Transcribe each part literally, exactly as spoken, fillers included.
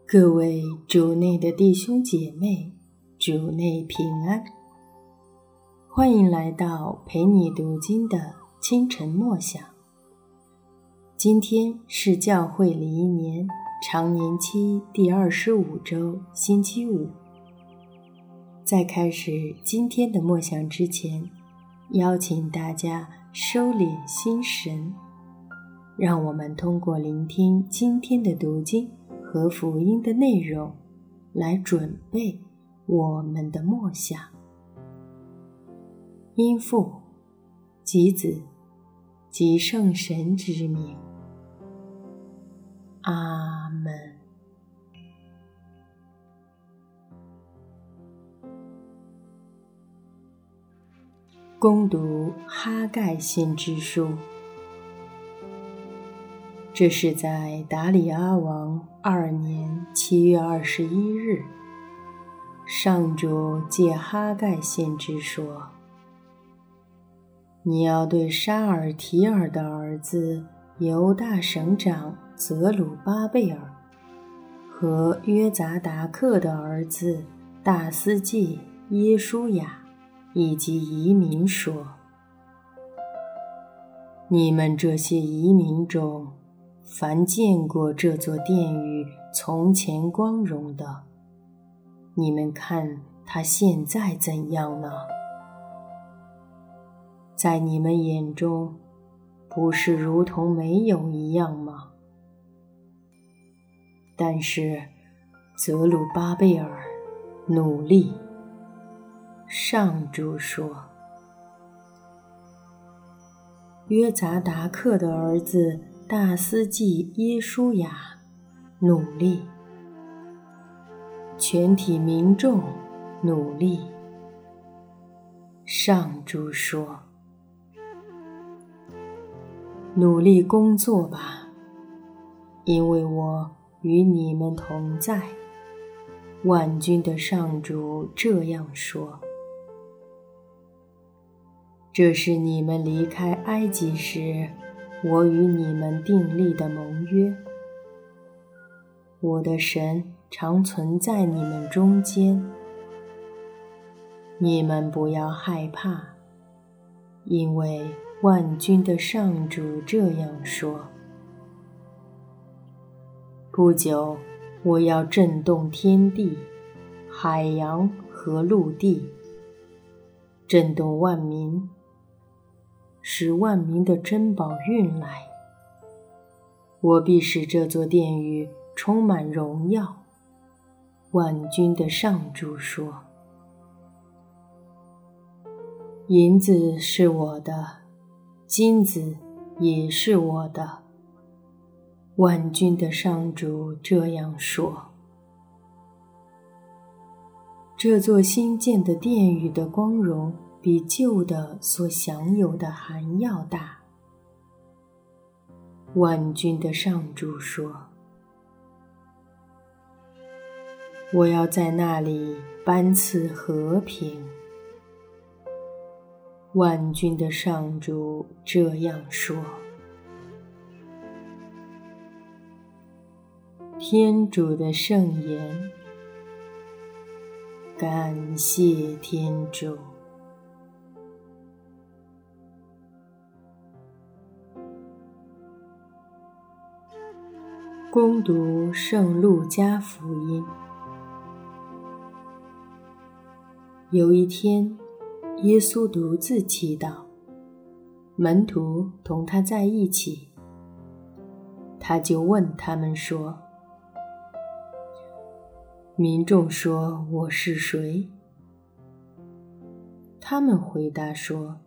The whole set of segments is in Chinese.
各位主内的弟兄姐妹，主内平安，欢迎来到陪你读经的清晨默想。今天是教会历年常年期第二十五周星期五。在开始今天的默想之前，邀请大家收敛心神，让我们通过聆听今天的读经和福音的内容来准备我们的默想。因父及子及圣神之名，阿们。恭读哈盖先知书。这是在达里阿王二年七月二十一日，上主借哈盖先知说：你要对沙尔提尔的儿子犹大省长泽鲁巴贝尔和约杂达克的儿子大司祭耶书亚以及移民说：你们这些移民中，凡见过这座殿宇从前光荣的，你们看它现在怎样呢？在你们眼中，不是如同没有一样吗？但是泽鲁巴贝尔努力，上主说。约杂达克的儿子大司祭耶书亚努力，全体民众努力，上主说。努力工作吧，因为我与你们同在。万军的上主这样说。这是你们离开埃及时，我与你们订立的盟约。我的神常存在你们中间。你们不要害怕，因为万军的上主这样说。不久，我要震动天地、海洋和陆地，震动万民，使万民的珍宝运来。我必使这座殿宇充满荣耀。万军的上主说。银子是我的，金子也是我的。万军的上主这样说。这座新建的殿宇的光荣比旧的所享有的还要大。万军的上主说。我要在那里颁赐和平。万军的上主这样说。天主的圣言。感谢天主。恭读圣路加福音。有一天，耶稣独自祈祷，门徒同他在一起。他就问他们说：民众说我是谁？他们回答说：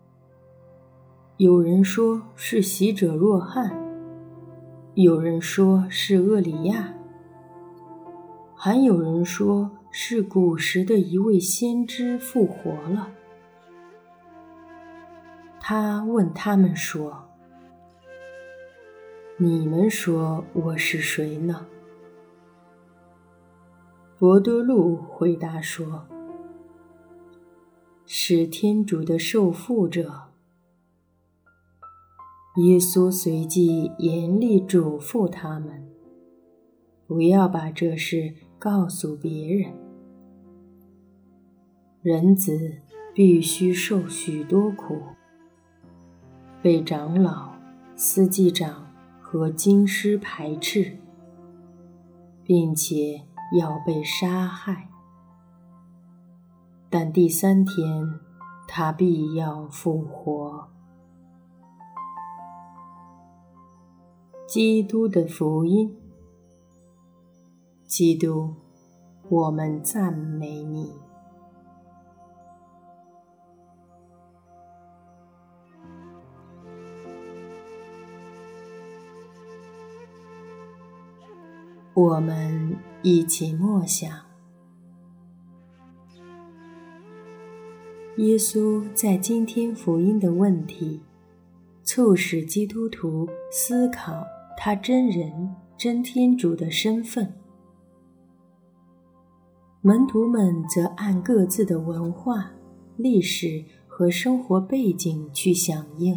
有人说是洗者若翰，有人说是厄里亚，还有人说是古时的一位先知复活了。他问他们说：你们说我是谁呢？伯多禄回答说：是天主的受傅者。耶稣随即严厉嘱咐他们， 不要把这事告诉别人。人子必须受许多苦，被长老、司祭长和经师排斥，并且要被杀害。但第三天，他必要复活。基督的福音。基督，我们赞美你。我们一起默想，耶稣在今天福音的问题，促使基督徒思考他真人真天主的身份。门徒们则按各自的文化、历史和生活背景去响应。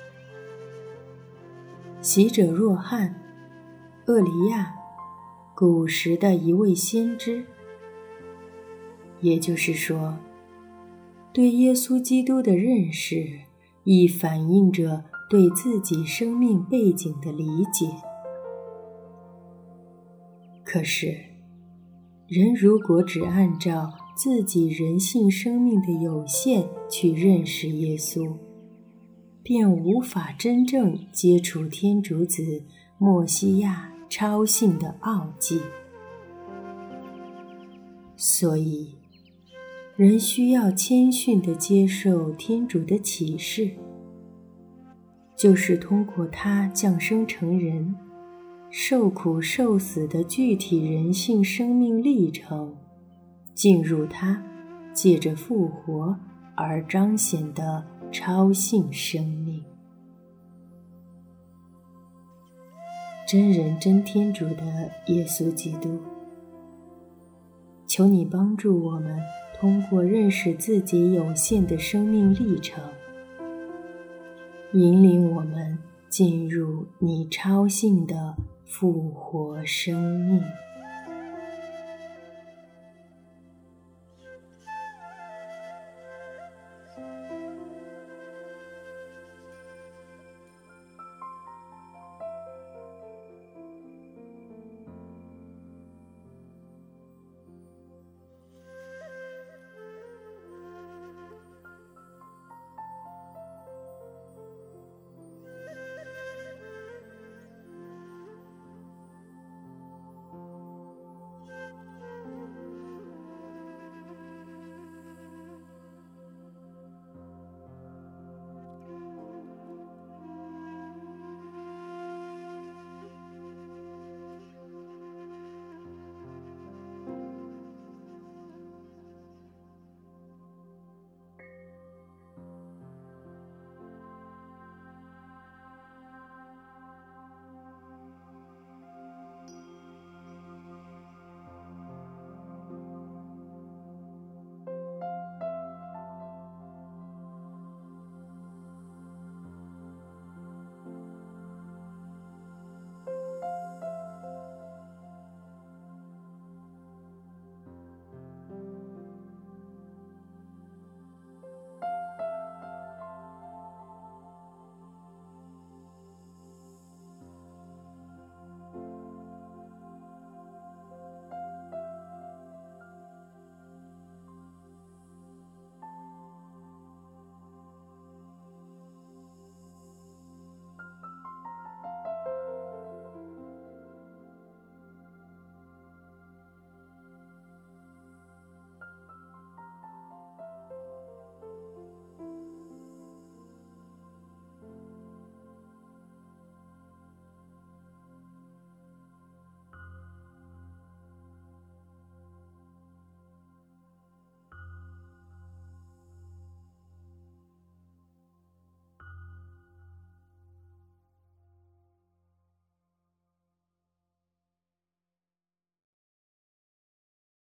洗者若翰、厄里亚，古时的一位先知，也就是说，对耶稣基督的认识亦反映着对自己生命背景的理解。可是，人如果只按照自己人性生命的有限去认识耶稣，便无法真正接触天主子默西亚超性的奥迹。所以，人需要谦逊地接受天主的启示，就是通过他降生成人、受苦受死的具体人性生命历程，进入他借着复活而彰显的超性生命。真人真天主的耶稣基督，求你帮助我们通过认识自己有限的生命历程，引领我们进入你超性的复活生命。